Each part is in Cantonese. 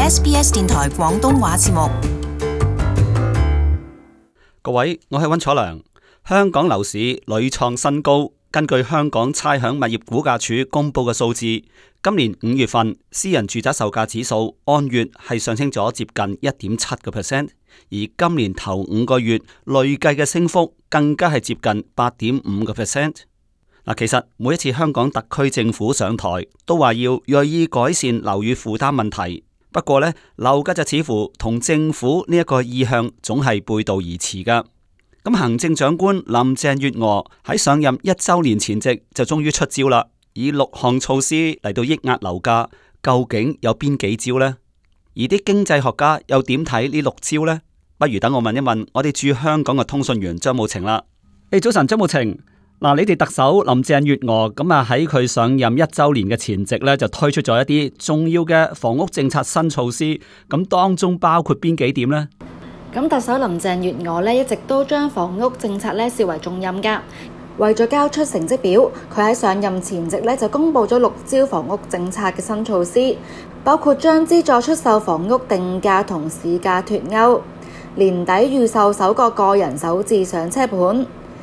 SBS 電台廣東話節目。 各位，我係溫楚良。香港樓市屢創新高。根據香港差餉物業估價署公布嘅數字，今年5月份私人住宅售價指數按月係上升咗接近 1.7%， 而今年頭5個月累計嘅升幅更加係接近 8.5%。其實每一次香港特區政府上台都話要銳意改善樓宇負擔問題，不過呢，樓價就似乎同政府呢一個意向總係背道而馳噶。咁行政長官林鄭月娥喺上任1週年前夕就終於出招啦，以6項措施嚟到抑壓樓價，究竟有邊幾招呢？而啲經濟學家又點睇呢6招呢？不如等我問一問我哋駐香港嘅通訊員張慕晴啦。早晨，張慕晴。你哋特首林鄭月娥喺佢上任1週年嘅前夕就推出咗一啲重要嘅房屋政策新措施，當中包括邊幾點呢？ 特首林鄭月娥一直都將房屋政策視為重任㗎。為咗交出成績表，佢喺上任前夕就公布咗6招房屋政策嘅新措施，包括將資助出售房屋定價同市價脫鈎，年底預售首個個人首置上車盤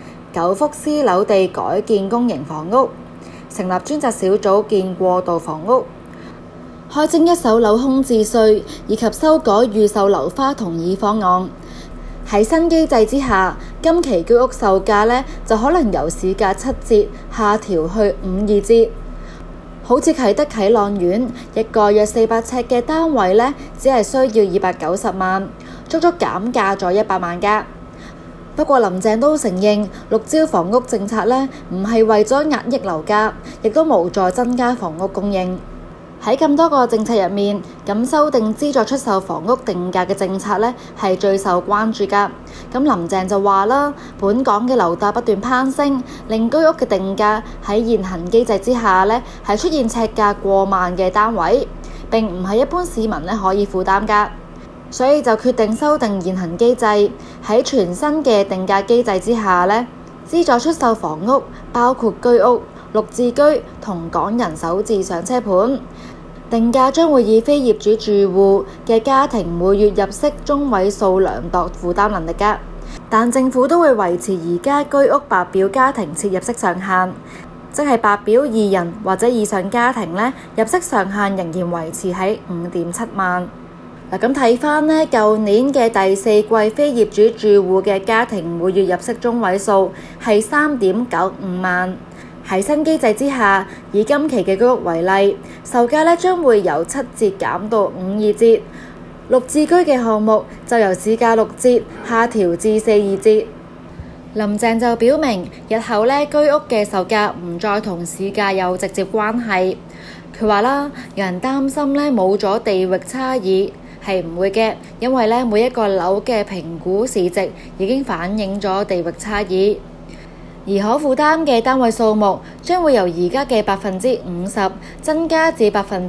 ，9幅私樓地改建公營房屋，成立專責小組建過渡房屋，開徵一手樓空置稅，以及修改預售樓花同意方案。喺新機制之下，今期居屋售價就可能由市價7折下調去52折。好似啟德啟朗苑一個約400尺嘅單位只係需要290萬，足足減價咗100萬㗎。不過林鄭都承認6招房屋政策唔係為咗壓抑樓價，亦都無助增加房屋供應。喺咁多個政策入面，修訂資助出售房屋定價嘅政策係最受關注㗎。林鄭就話啦，本港嘅樓價不斷攀升，令居屋嘅定價喺現行機制之下係出現尺價過萬嘅單位，並唔係一般市民可以負擔㗎。所以就決定修訂現行機制，喺全新嘅定價機制之下資助出售房屋包括居屋、綠置居同港人首置上車盤，定價將會以非業主住戶嘅家庭每月入息中位數量度負擔能力㗎。但政府都會維持而家居屋白表家庭設入息上限，即係白表2人或者以上家庭入息上限仍然維持喺5.7萬。咁睇返舊年嘅第4季非業主住戶嘅家庭每月入息中位數係3.95萬。喺新機制之下，以今期嘅居屋為例，售價將會由7折減到52折，綠置居嘅項目就由市價6折下調至42折。林鄭就表明，日後居屋嘅售價唔再同市價有直接關係。佢話啦，有人擔心冇咗地域差異，係唔會嘅，因為每一個樓嘅評估市值已經反映咗地域差異。而可負擔嘅單位數目將會由而家嘅50%增加至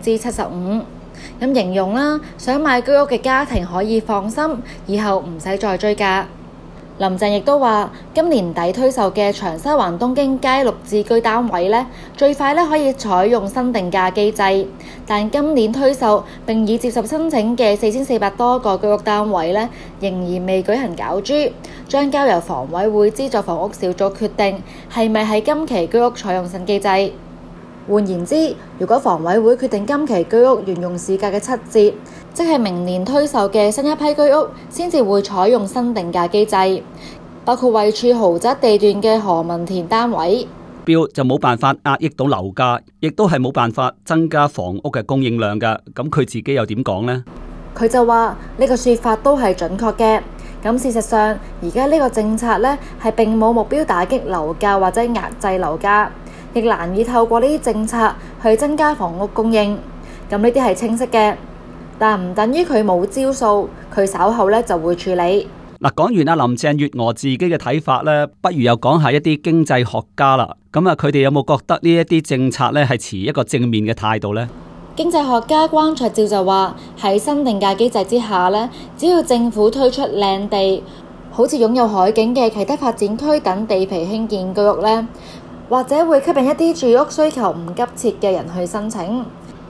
75%。形容啦，想買居屋嘅家庭可以放心，以後唔使再追價。林鄭亦都話，今年底推售嘅長沙灣東京街綠置居單位最快可以採用新定價機制，但今年推售並已接受申請嘅4400多個居屋單位仍然未舉行攪珠，將交由房委會資助房屋小組決定係咪喺今期居屋採用新機制。換言之，如果房委會決定今期居屋沿用市價嘅7折，即係明年推售嘅新一批居屋先至會採用新定價機制，包括位處豪宅地段嘅何文田單位。 標就冇辦法壓抑到樓價，亦都係冇辦法增加房屋嘅供應量㗎。咁佢自己又點講呢？ 佢就話呢個說法都係準確嘅。事實上，而家呢個政策係並冇目標打擊樓價或者壓制樓價，亦難以透過呢啲政策去增加房屋供應。呢啲係清晰嘅，但唔等於佢冇招數，佢稍後就會處理。 講完阿林鄭月娥自己嘅睇法不如又講下一啲經濟學家啦。佢哋有冇覺得呢一啲政策係持一個正面嘅態度呢？ 經濟學家關焯照就話，喺新定價機制之下只要政府推出靚地，好似擁有海景嘅啟德發展區等地皮興建居屋或者會吸引一啲住屋需求唔急切嘅人去申請。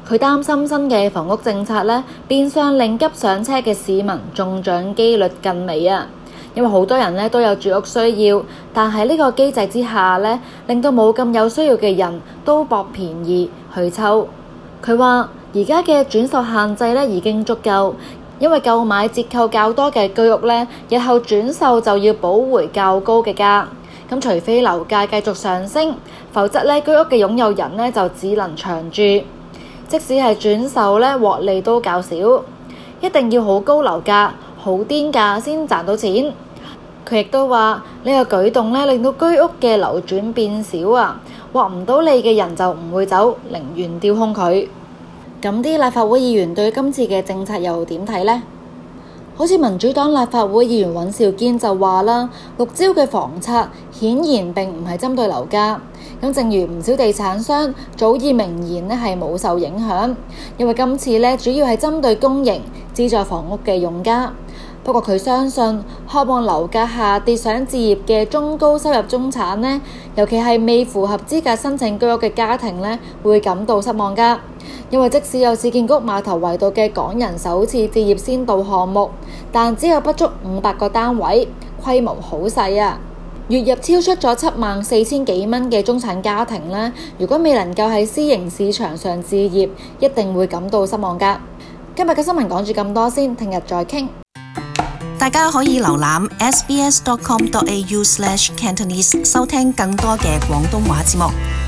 佢擔心新嘅房屋政策呢，變相令急上車嘅市民中獎機率更微啊！因為好多人呢都有住屋需要，但係呢個機制之下呢，令到冇咁有需要嘅人都搏便宜去抽。佢話而家嘅轉售限制呢已經足夠，因為購買折扣較多嘅居屋呢，日後轉售就要補回較高嘅價。咁除非樓價繼續上升，否則呢居屋嘅擁有人呢就只能長住。即使係轉售呢，獲利都較少，一定要好高樓價、好癲價先賺到錢。佢亦都話呢個舉動呢，令到居屋嘅流轉變少啊，獲唔到利嘅人就唔會走，寧願丟空佢。咁啲立法會議員對今次嘅政策又點睇呢？好似民主黨立法會議員尹兆堅就話啦，6招嘅房策顯然並唔係針對樓價。咁正如唔少地產商早已明言呢係冇受影響，因為今次呢主要係針對公營資助房屋嘅用家。不過佢相信，渴望樓價下跌想置業嘅中高收入中產呢，尤其係未符合資格申請居屋嘅家庭呢，會感到失望㗎。因為即使有市建局馬頭圍道嘅港人首次置業先導項目，但只有不足500個單位，規模好細啊！月入超出咗74,000幾蚊嘅中產家庭呢，如果未能夠喺私營市場上置業，一定會感到失望㗎。今日嘅新聞講住咁多先，聽日再傾。 大家可以瀏覽 sbs.com.au/cantonese 收聽更多嘅廣東話節目。